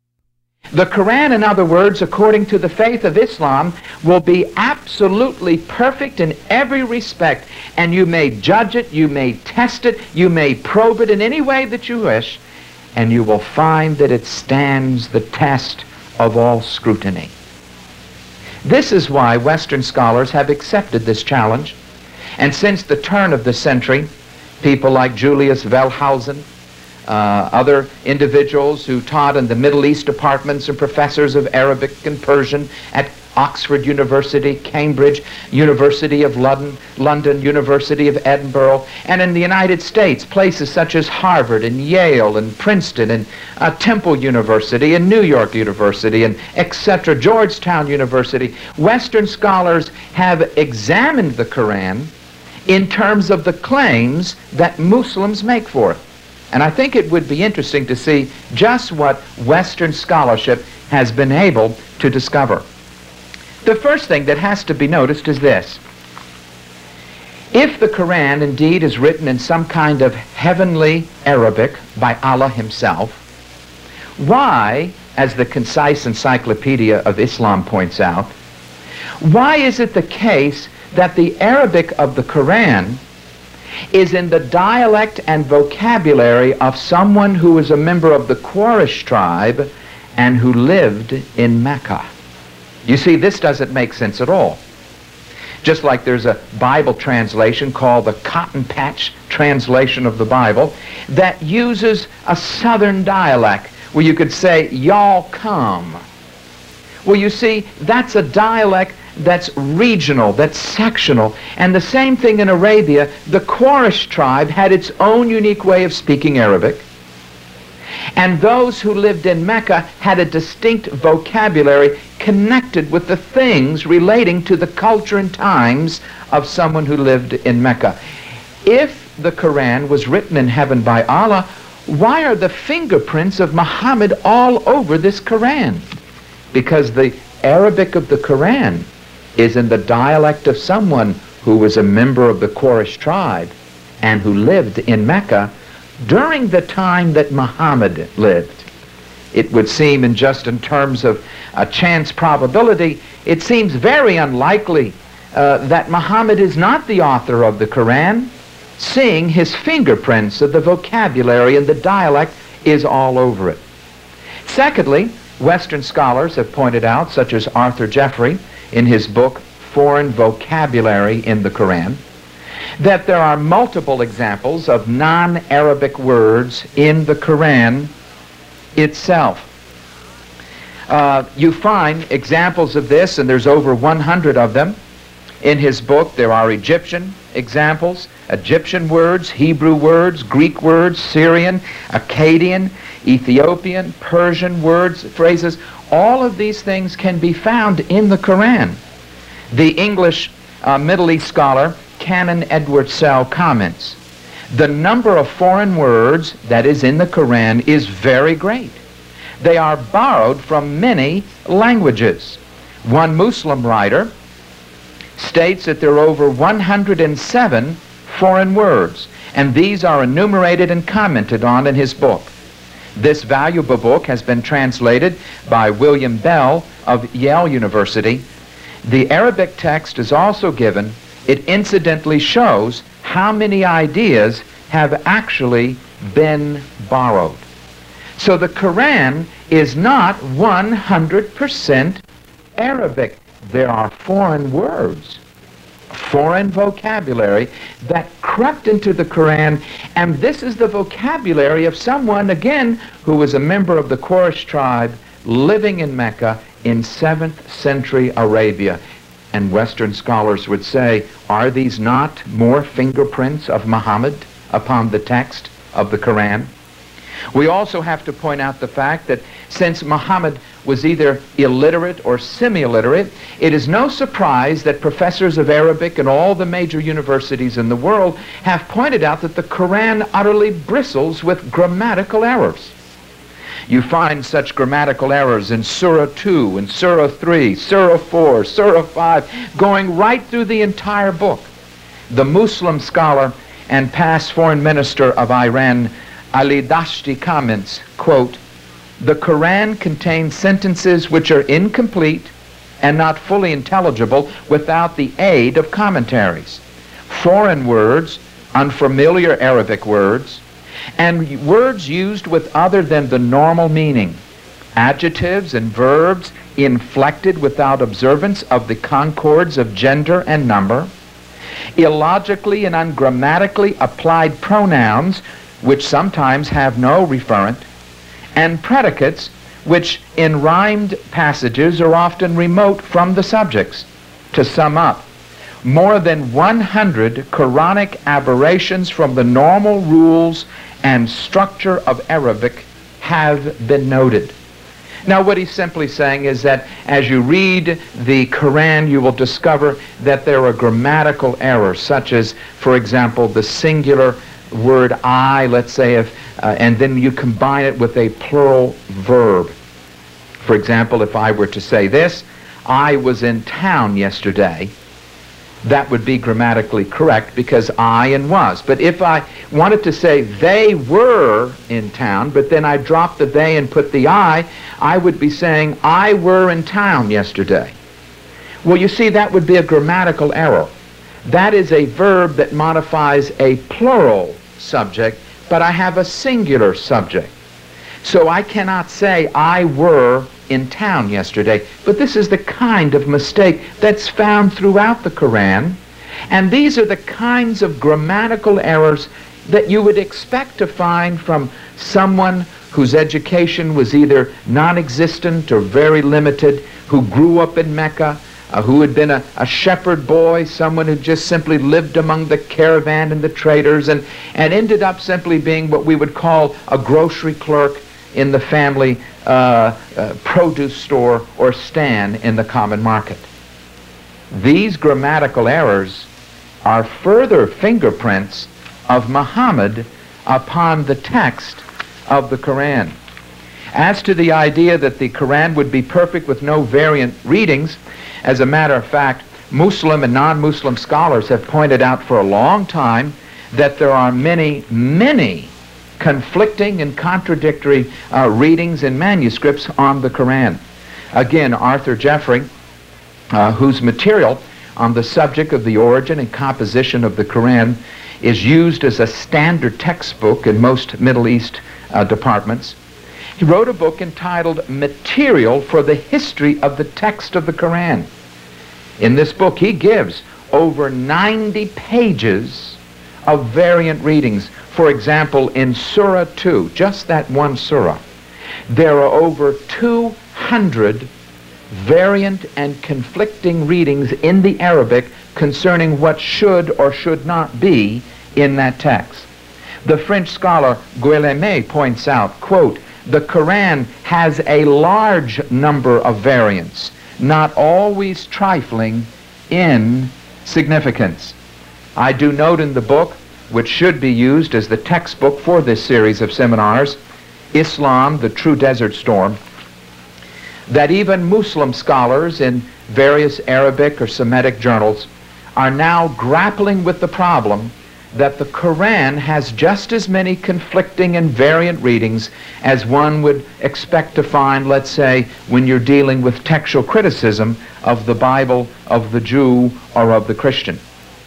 The Quran, in other words, according to the faith of Islam, will be absolutely perfect in every respect, and you may judge it, you may test it, you may probe it in any way that you wish, and you will find that it stands the test of all scrutiny. This is why Western scholars have accepted this challenge, and since the turn of the century, people like Julius Wellhausen, Uh, other individuals who taught in the Middle East departments and professors of Arabic and Persian at Oxford University, Cambridge, University of London, London, University of Edinburgh, and in the United States, places such as Harvard and Yale and Princeton and uh, Temple University and New York University and et cetera, Georgetown University. Western scholars have examined the Quran in terms of the claims that Muslims make for it. And I think it would be interesting to see just what Western scholarship has been able to discover. The first thing that has to be noticed is this. If the Quran indeed is written in some kind of heavenly Arabic by Allah himself, why, as the Concise Encyclopedia of Islam points out, why is it the case that the Arabic of the Quran is in the dialect and vocabulary of someone who is a member of the Quraysh tribe and who lived in Mecca? You see, this doesn't make sense at all. Just like there's a Bible translation called the Cotton Patch translation of the Bible that uses a southern dialect where you could say, "Y'all come." Well, you see, that's a dialect that's regional, that's sectional. And the same thing in Arabia. The Quraysh tribe had its own unique way of speaking Arabic. And those who lived in Mecca had a distinct vocabulary connected with the things relating to the culture and times of someone who lived in Mecca. If the Quran was written in heaven by Allah, why are the fingerprints of Muhammad all over this Quran? Because the Arabic of the Quran is in the dialect of someone who was a member of the Quraysh tribe and who lived in Mecca during the time that Muhammad lived. It would seem, in just in terms of a chance probability, it seems very unlikely uh, that Muhammad is not the author of the Quran, seeing his fingerprints of the vocabulary and the dialect is all over it. Secondly, Western scholars have pointed out, such as Arthur Jeffrey in his book Foreign Vocabulary in the Quran, that there are multiple examples of non-Arabic words in the Quran itself. Uh, you find examples of this, and there's over one hundred of them. In his book, there are Egyptian examples, Egyptian words, Hebrew words, Greek words, Syrian, Akkadian, Ethiopian, Persian words, phrases. All of these things can be found in the Quran. The English uh, Middle East scholar Canon Edward Sell comments The number of foreign words that is in the Quran is very great. They are borrowed from many languages. One Muslim writer states that there are over one hundred seven foreign words, and these are enumerated and commented on in his book. This valuable book has been translated by William Bell of Yale University. The Arabic text is also given. It incidentally shows how many ideas have actually been borrowed. So the Quran is not one hundred percent Arabic. There are foreign words, foreign vocabulary that crept into the Quran, and this is the vocabulary of someone, again, who was a member of the Quraysh tribe living in Mecca in seventh century Arabia. And Western scholars would say, are these not more fingerprints of Muhammad upon the text of the Quran? We also have to point out the fact that since Muhammad was either illiterate or semi-illiterate, it is no surprise that professors of Arabic in all the major universities in the world have pointed out that the Quran utterly bristles with grammatical errors. You find such grammatical errors in Surah two, in Surah three, Surah four, Surah five, going right through the entire book. The Muslim scholar and past foreign minister of Iran, Ali Dashti, comments, quote, "The Quran contains sentences which are incomplete and not fully intelligible without the aid of commentaries. Foreign words, unfamiliar Arabic words, and words used with other than the normal meaning, adjectives and verbs inflected without observance of the concords of gender and number, illogically and ungrammatically applied pronouns which sometimes have no referent, and predicates which in rhymed passages are often remote from the subjects." To sum up, more than one hundred Quranic aberrations from the normal rules and structure of Arabic have been noted. Now, what he's simply saying is that as you read the Quran, you will discover that there are grammatical errors, such as, for example, the singular word I, let's say, if, uh, and then you combine it with a plural verb. For example, if I were to say this, I was in town yesterday, that would be grammatically correct because I and was. But if I wanted to say they were in town, but then I dropped the they and put the I, I would be saying I were in town yesterday. Well, you see, that would be a grammatical error. That is a verb that modifies a plural subject, but I have a singular subject. So I cannot say I were in town yesterday. But this is the kind of mistake that's found throughout the Quran, and these are the kinds of grammatical errors that you would expect to find from someone whose education was either non-existent or very limited, who grew up in Mecca, uh, who had been a, a shepherd boy, someone who just simply lived among the caravan and the traders, and, and ended up simply being what we would call a grocery clerk in the family uh, uh, produce store or stand in the common market. These grammatical errors are further fingerprints of Muhammad upon the text of the Quran. As to the idea that the Quran would be perfect with no variant readings, as a matter of fact, Muslim and non-Muslim scholars have pointed out for a long time that there are many, many conflicting and contradictory uh, readings and manuscripts on the Quran. Again, Arthur Jeffrey, uh, whose material on the subject of the origin and composition of the Quran is used as a standard textbook in most Middle East uh, departments, he wrote a book entitled Material for the History of the Text of the Quran. In this book, he gives over ninety pages of variant readings. For example, in Surah two, just that one surah, there are over two hundred variant and conflicting readings in the Arabic concerning what should or should not be in that text. The French scholar Guillemet points out, quote, "The Quran has a large number of variants, not always trifling in significance." I do note in the book which should be used as the textbook for this series of seminars, Islam, the True Desert Storm, that even Muslim scholars in various Arabic or Semitic journals are now grappling with the problem that the Quran has just as many conflicting and variant readings as one would expect to find, let's say, when you're dealing with textual criticism of the Bible, of the Jew, or of the Christian.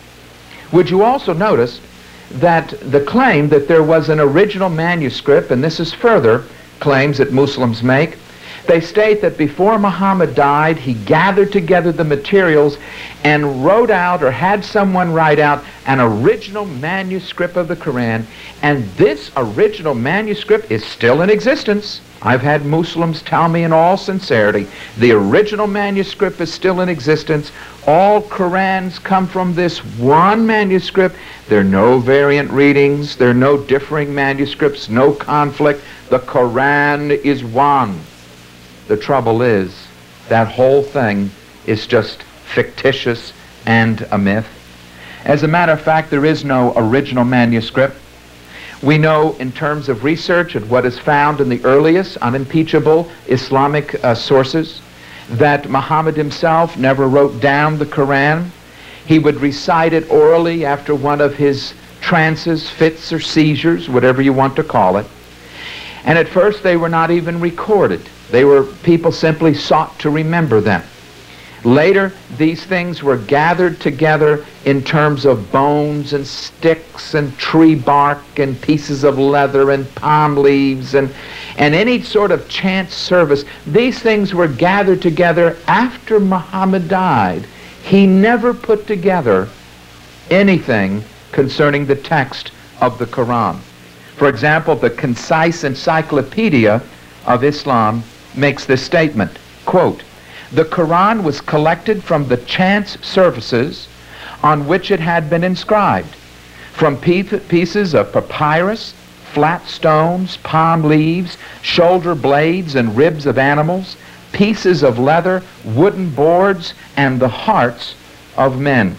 Would you also notice that the claim that there was an original manuscript, and this is further claims that Muslims make, they state that before Muhammad died, he gathered together the materials and wrote out, or had someone write out, an original manuscript of the Quran, and this original manuscript is still in existence. I've had Muslims tell me in all sincerity, the original manuscript is still in existence. All Qurans come from this one manuscript. There are no variant readings. There are no differing manuscripts, no conflict. The Quran is one. The trouble is, that whole thing is just fictitious and a myth. As a matter of fact, there is no original manuscript. We know in terms of research at what is found in the earliest unimpeachable Islamic uh, sources that Muhammad himself never wrote down the Quran. He would recite it orally after one of his trances, fits, or seizures, whatever you want to call it. And at first they were not even recorded. They were, people simply sought to remember them. Later, these things were gathered together in terms of bones and sticks and tree bark and pieces of leather and palm leaves and, and any sort of chant service. These things were gathered together after Muhammad died. He never put together anything concerning the text of the Quran. For example, the Concise Encyclopedia of Islam makes this statement, quote, "The Quran was collected from the chance services on which it had been inscribed, from pieces of papyrus, flat stones, palm leaves, shoulder blades and ribs of animals, pieces of leather, wooden boards, and the hearts of men."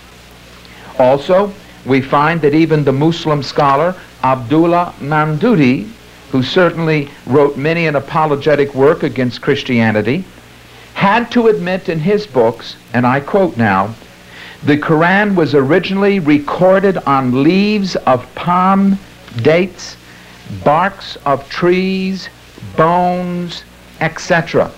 Also, we find that even the Muslim scholar Abdullah Mamdudi, who certainly wrote many an apologetic work against Christianity, had to admit in his books, and I quote now, "The Quran was originally recorded on leaves of palm, dates, barks of trees, bones, et cetera"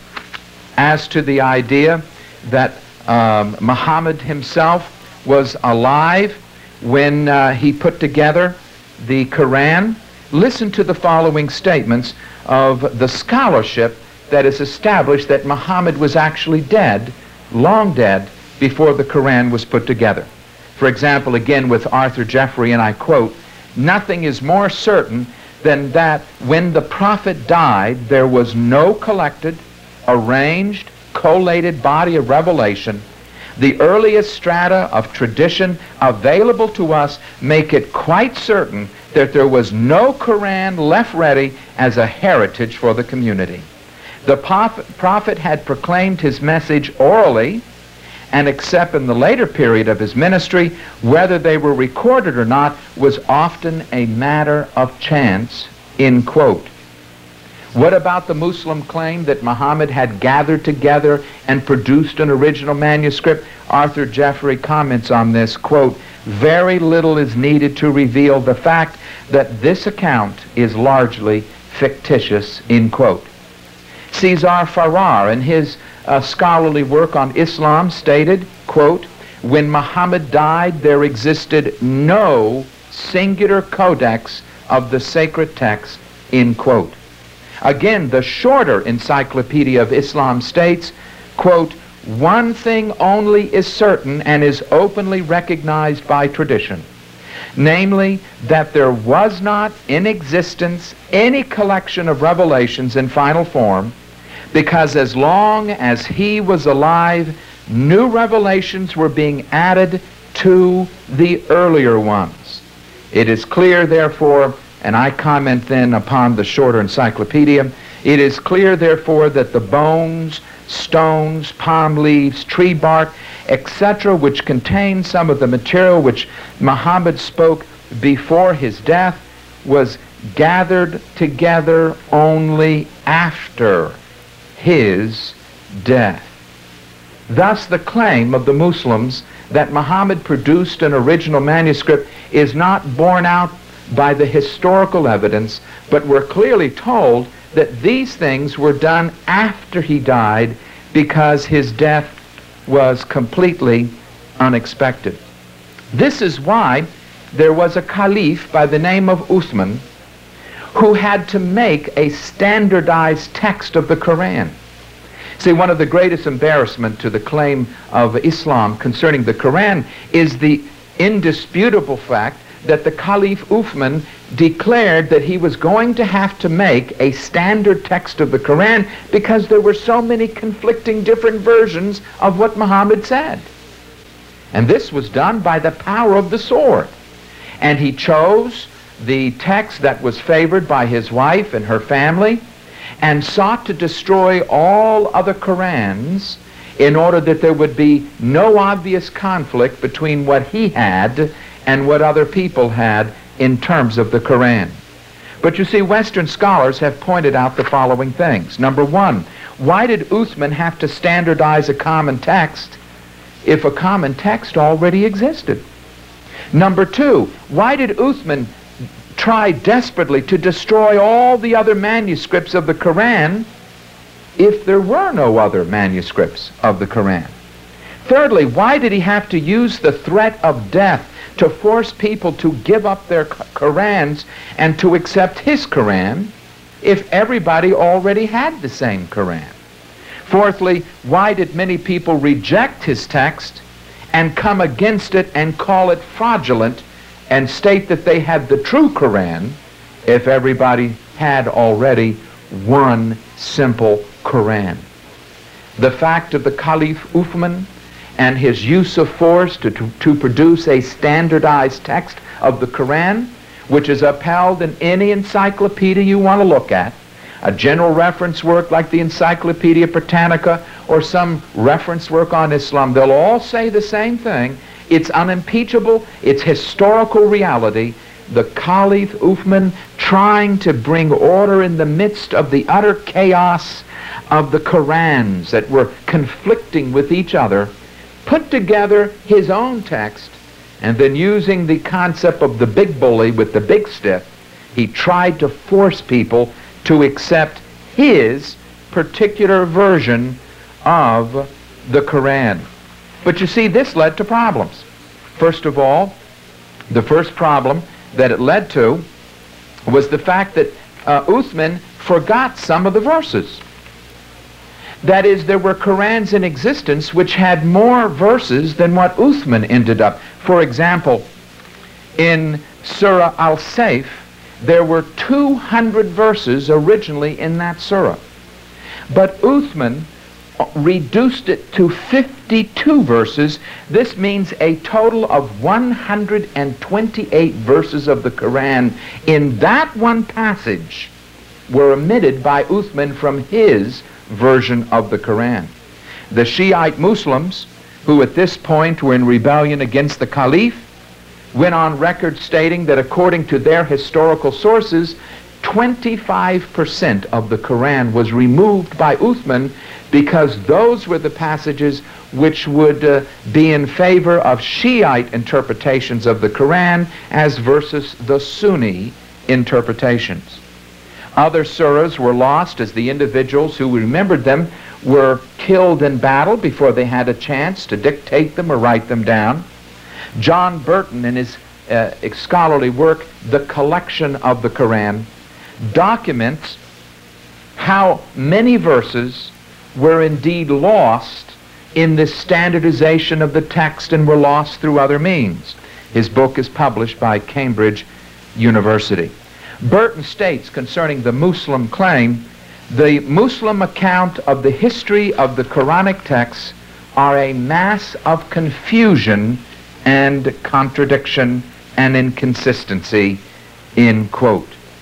As to the idea that um, Muhammad himself was alive when uh, he put together the Quran, listen to the following statements of the scholarship that is established that Muhammad was actually dead, long dead, before the Quran was put together. For example, again with Arthur Jeffrey, and I quote, "Nothing is more certain than that when the Prophet died, there was no collected, arranged, collated body of revelation. The earliest strata of tradition available to us make it quite certain that there was no Quran left ready as a heritage for the community. The Prophet had proclaimed his message orally, and except in the later period of his ministry, whether they were recorded or not was often a matter of chance," end quote. What about the Muslim claim that Muhammad had gathered together and produced an original manuscript? Arthur Jeffrey comments on this, quote, "Very little is needed to reveal the fact that this account is largely fictitious," end quote. Cesar Farrar, in his uh, scholarly work on Islam, stated, quote, "When Muhammad died, there existed no singular codex of the sacred text," end quote. Again, the shorter Encyclopedia of Islam states, quote, "One thing only is certain and is openly recognized by tradition, namely that there was not in existence any collection of revelations in final form, because as long as he was alive, new revelations were being added to the earlier ones. It is clear, therefore," and I comment then upon the shorter encyclopedia, "it is clear, therefore, that the bones, stones, palm leaves, tree bark, et cetera, which contain some of the material which Muhammad spoke before his death was gathered together only after his death. Thus, the claim of the Muslims that Muhammad produced an original manuscript is not borne out by the historical evidence, but we're clearly told that these things were done after he died because his death was completely unexpected. This is why there was a caliph by the name of Uthman who had to make a standardized text of the Quran. See, one of the greatest embarrassment to the claim of Islam concerning the Quran is the indisputable fact that the Caliph Uthman declared that he was going to have to make a standard text of the Quran because there were so many conflicting different versions of what Muhammad said. And this was done by the power of the sword. And he chose the text that was favored by his wife and her family and sought to destroy all other Qurans in order that there would be no obvious conflict between what he had and what other people had in terms of the Quran. But you see, Western scholars have pointed out the following things. Number one, why did Uthman have to standardize a common text if a common text already existed? Number two, why did Uthman try desperately to destroy all the other manuscripts of the Quran if there were no other manuscripts of the Quran? Thirdly, why did he have to use the threat of death to force people to give up their Qurans and to accept his Quran if everybody already had the same Quran? Fourthly, why did many people reject his text and come against it and call it fraudulent and state that they had the true Quran if everybody had already one simple Quran? The fact of the Caliph Uthman and his use of force to, to, to produce a standardized text of the Quran, which is upheld in any encyclopedia you want to look at, a general reference work like the Encyclopedia Britannica or some reference work on Islam, they'll all say the same thing. It's unimpeachable, it's historical reality. The Caliph Uthman, trying to bring order in the midst of the utter chaos of the Qurans that were conflicting with each other, put together his own text, and then using the concept of the big bully with the big stick, he tried to force people to accept his particular version of the Quran. But you see, this led to problems. First of all, the first problem that it led to was the fact that uh, Uthman forgot some of the verses. That is, there were Qurans in existence which had more verses than what Uthman ended up. For example, in Surah Al-Sayf, there were two hundred verses originally in that surah. But Uthman reduced it to fifty-two verses. This means a total of one hundred twenty-eight verses of the Quran in that one passage were omitted by Uthman from his version of the Quran. The Shiite Muslims, who at this point were in rebellion against the Caliph, went on record stating that according to their historical sources, twenty-five percent of the Quran was removed by Uthman because those were the passages which would uh, be in favor of Shiite interpretations of the Quran as versus the Sunni interpretations. Other surahs were lost as the individuals who remembered them were killed in battle before they had a chance to dictate them or write them down. John Burton, in his uh, scholarly work, The Collection of the Quran, documents how many verses were indeed lost in this standardization of the text and were lost through other means. His book is published by Cambridge University. Burton states concerning the Muslim claim, the Muslim account of the history of the Quranic texts are a mass of confusion and contradiction and inconsistency, end quote.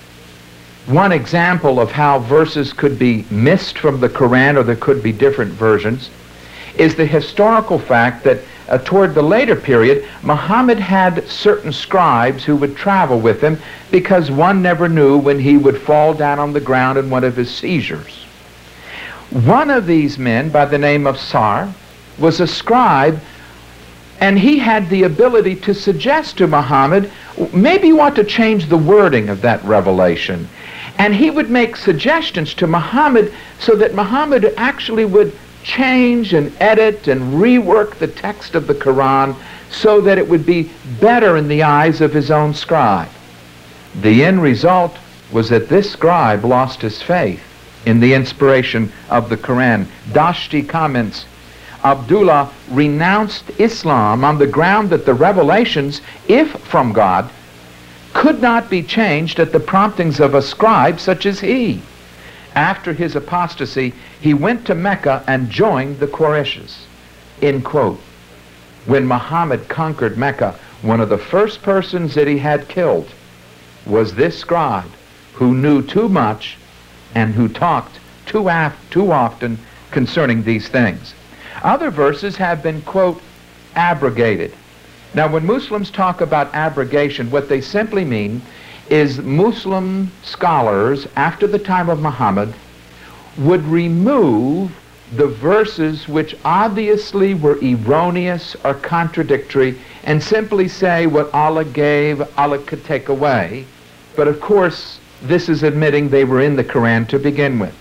One example of how verses could be missed from the Quran, or there could be different versions, is the historical fact that uh, toward the later period, Muhammad had certain scribes who would travel with him because one never knew when he would fall down on the ground in one of his seizures. One of these men, by the name of Sar, was a scribe, and he had the ability to suggest to Muhammad, maybe you want to change the wording of that revelation. And he would make suggestions to Muhammad so that Muhammad actually would change and edit and rework the text of the Quran so that it would be better in the eyes of his own scribe. The end result was that this scribe lost his faith in the inspiration of the Quran. Dashti comments, Abdullah renounced Islam on the ground that the revelations, if from God, could not be changed at the promptings of a scribe such as he. After his apostasy, he went to Mecca and joined the Qurayshes. End quote. When Muhammad conquered Mecca, one of the first persons that he had killed was this scribe who knew too much and who talked too, af too often concerning these things. Other verses have been, quote, abrogated. Now, when Muslims talk about abrogation, what they simply mean is Muslim scholars, after the time of Muhammad, would remove the verses which obviously were erroneous or contradictory and simply say what Allah gave, Allah could take away. But of course, this is admitting they were in the Quran to begin with.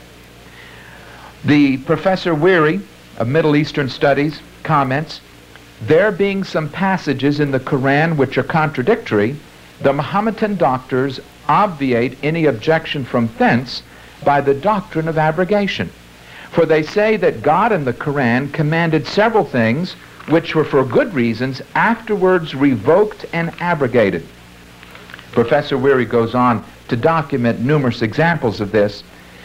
The Professor Weary of Middle Eastern Studies comments, there being some passages in the Quran which are contradictory, the Mohammedan doctors obviate any objection from thence by the doctrine of abrogation. For they say that God in the Quran commanded several things which were for good reasons afterwards revoked and abrogated. Professor Weary goes on to document numerous examples of this,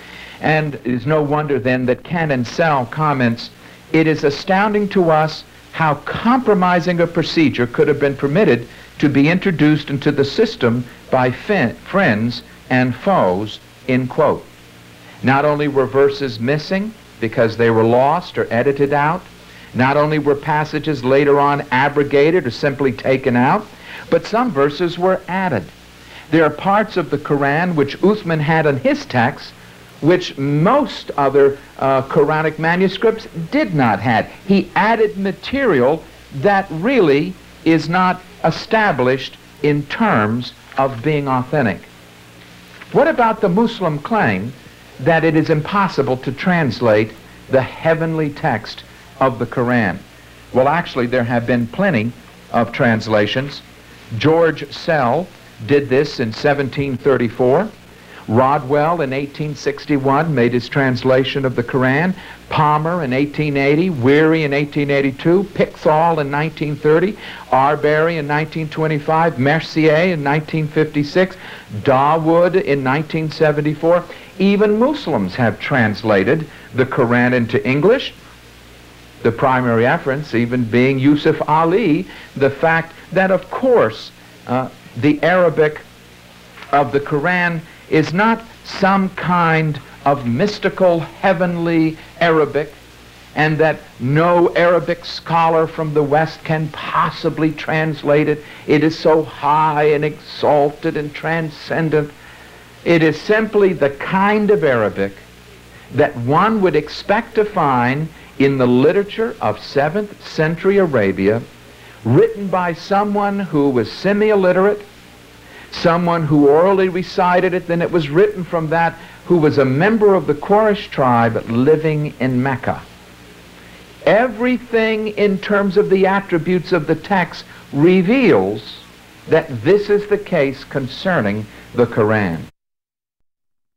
and it is no wonder then that Canon Sell comments, it is astounding to us how compromising a procedure could have been permitted to be introduced into the system by friends and foes, end quote. Not only were verses missing because they were lost or edited out, not only were passages later on abrogated or simply taken out, but some verses were added. There are parts of the Quran which Uthman had in his text which most other uh, Quranic manuscripts did not have. He added material that really is not established in terms of being authentic. What about the Muslim claim that it is impossible to translate the heavenly text of the Quran? Well, actually, there have been plenty of translations. George Sell did this in seventeen thirty-four. Rodwell in eighteen sixty-one made his translation of the Quran. Palmer in eighteen eighty, Weary in eighteen eighty-two, Pickthall in nineteen thirty, Arbery in nineteen twenty-five, Mercier in nineteen fifty-six, Dawood in nineteen seventy-four. Even Muslims have translated the Quran into English. The primary reference even being Yusuf Ali, the fact that, of course, uh, the Arabic of the Quran is not some kind of mystical heavenly Arabic, and that no Arabic scholar from the West can possibly translate it. It is so high and exalted and transcendent. It is simply the kind of Arabic that one would expect to find in the literature of seventh century Arabia, written by someone who was semi-illiterate, someone who orally recited it, then it was written from that who was a member of the Quraysh tribe living in Mecca. Everything in terms of the attributes of the text reveals that this is the case concerning the Quran.